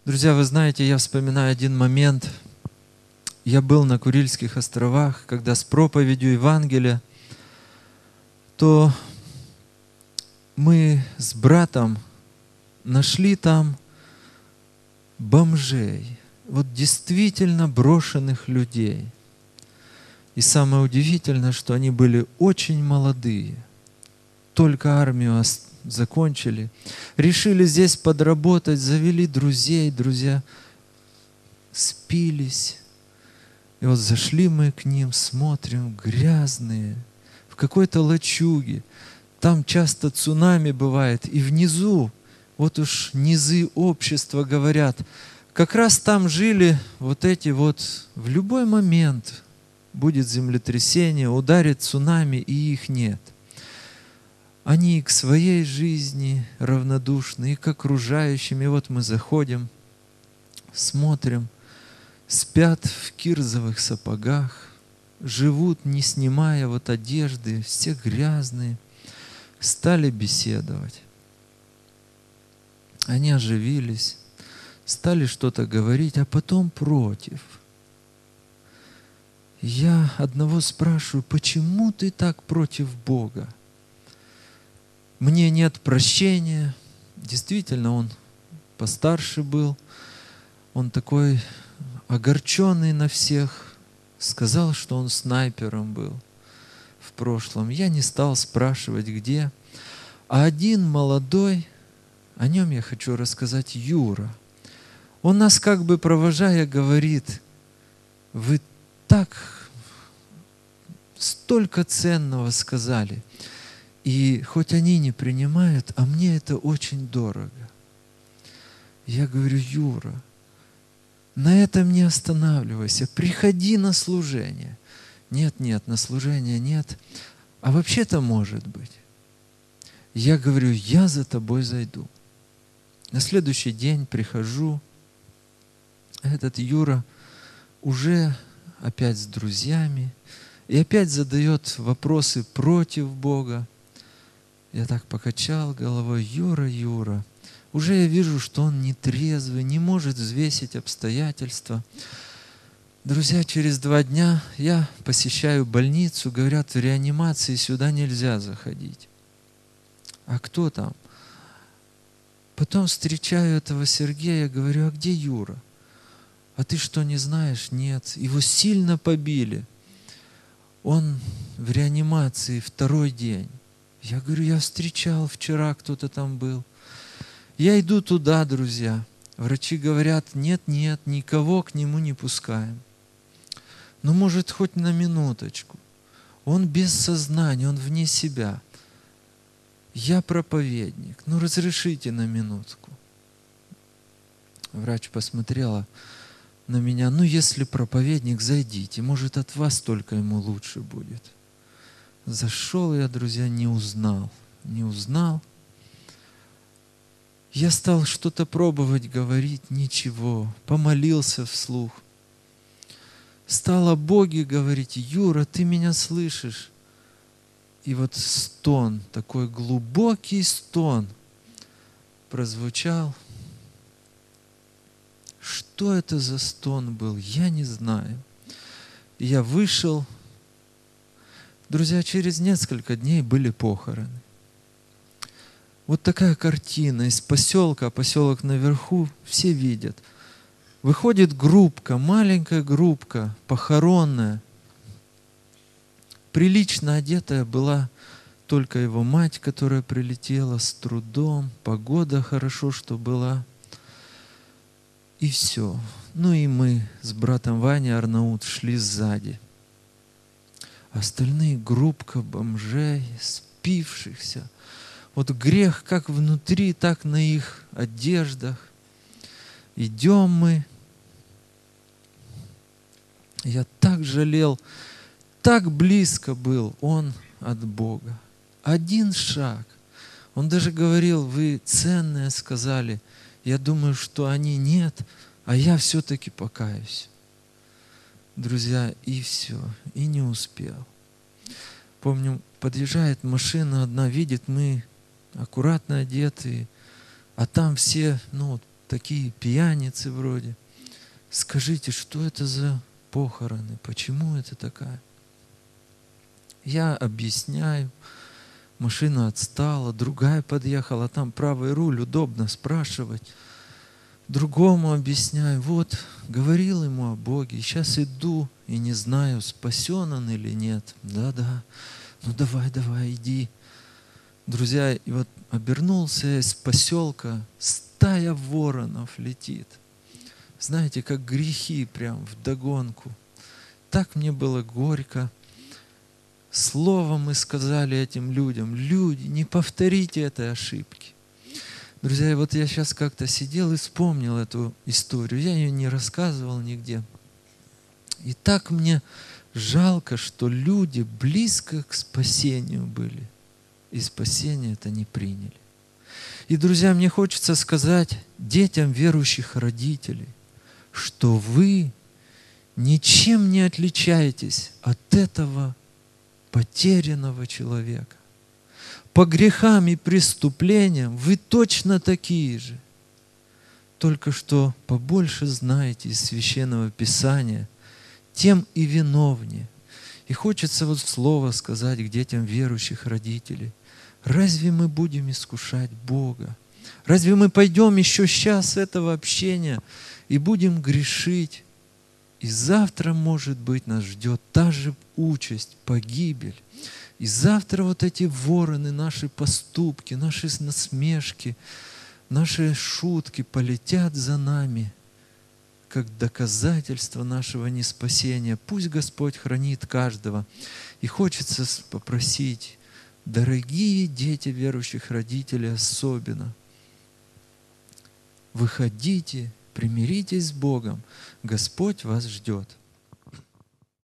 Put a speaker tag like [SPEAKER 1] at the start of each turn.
[SPEAKER 1] Друзья, вы знаете, я вспоминаю один момент. Я был на Курильских островах, когда с проповедью Евангелия, то мы с братом нашли там бомжей, вот действительно брошенных людей. И самое удивительное, что они были очень молодые, только армию закончили, решили здесь подработать, завели друзей, друзья спились. И вот зашли мы к ним, смотрим, грязные, в какой-то лачуге. Там часто цунами бывает. И внизу, вот уж низы общества говорят, как раз там жили вот эти вот, в любой момент будет землетрясение, ударит цунами, и их нет. Они и к своей жизни равнодушны, и к окружающим. И вот мы заходим, смотрим, спят в кирзовых сапогах, живут, не снимая вот одежды, все грязные. Стали беседовать. Они оживились, стали что-то говорить, а потом против. Я одного спрашиваю, почему ты так против Бога? Мне нет прощения. Действительно, он постарше был, он такой огорченный на всех, сказал, что он снайпером был в прошлом. Я не стал спрашивать, где. А один молодой, о нем я хочу рассказать, Юра. Он нас как бы провожая говорит, вы так столько ценного сказали. И хоть они не принимают, а мне это очень дорого. Я говорю, Юра, на этом не останавливайся, приходи на служение. Нет, на служение нет. А вообще-то может быть. Я говорю, я за тобой зайду. На следующий день прихожу, этот Юра уже опять с друзьями и опять задает вопросы против Бога. Я так покачал головой, Юра, уже я вижу, что он нетрезвый, не может взвесить обстоятельства. Друзья, через 2 дня я посещаю больницу, говорят, в реанимации сюда нельзя заходить. А кто там? Потом встречаю этого Сергея, говорю, а где Юра? А ты что, не знаешь? Нет. Его сильно побили. Он в реанимации 2-й день. Я говорю, я встречал, вчера кто-то там был. Я иду туда, друзья. Врачи говорят, нет, никого к нему не пускаем. Ну, может, хоть на минуточку. Он без сознания, он вне себя. Я проповедник, ну разрешите на минутку. Врач посмотрела на меня, ну если проповедник, зайдите, может от вас только ему лучше будет. Зашел я, друзья, не узнал. Я стал что-то пробовать говорить, ничего, помолился вслух. Стал о Боге говорить, Юра, ты меня слышишь? И вот стон, такой глубокий стон прозвучал. Что это за стон был, я не знаю. И я вышел. Друзья, через несколько дней были похороны. Вот такая картина из поселка, поселок наверху, все видят. Выходит группка, маленькая группка, похоронная. Прилично одетая была только его мать, которая прилетела с трудом, погода хорошо, что была. И все. Ну и мы с братом Ваней Арнаут шли сзади. Остальные группка бомжей, спившихся. Вот грех как внутри, так на их одеждах. Идем мы. Я так жалел, так близко был он от Бога. 1 шаг. Он даже говорил, вы ценное сказали. Я думаю, что они нет, а я все-таки покаюсь. Друзья, и все, и не успел. Помню, подъезжает машина одна, видит, мы аккуратно одетые, а там все, такие пьяницы вроде. Скажите, что это за похороны? Почему это такая? Я объясняю. Машина отстала, другая подъехала, там правый руль, удобно спрашивать. Другому объясняю, вот, говорил ему о Боге, сейчас иду и не знаю, спасен он или нет. Да, ну давай, иди. Друзья, и вот обернулся я из поселка, стая воронов летит. Знаете, как грехи прям вдогонку. Так мне было горько. Слово мы сказали этим людям: люди, не повторите этой ошибки. Друзья, и вот я сейчас как-то сидел и вспомнил эту историю. Я ее не рассказывал нигде. И так мне жалко, что люди близко к спасению были, и спасение это не приняли. И, друзья, мне хочется сказать детям верующих родителей, что вы ничем не отличаетесь от этого потерянного человека. По грехам и преступлениям вы точно такие же. Только что побольше знаете из Священного Писания, тем и виновнее. И хочется вот слово сказать к детям верующих родителей. Разве мы будем искушать Бога? Разве мы пойдем еще сейчас с этого общения и будем грешить? И завтра, может быть, нас ждет та же участь, погибель. И завтра вот эти вороны, наши поступки, наши насмешки, наши шутки полетят за нами, как доказательство нашего неспасения. Пусть Господь хранит каждого. И хочется попросить, дорогие дети верующих родителей особенно, выходите, примиритесь с Богом. Господь вас ждет.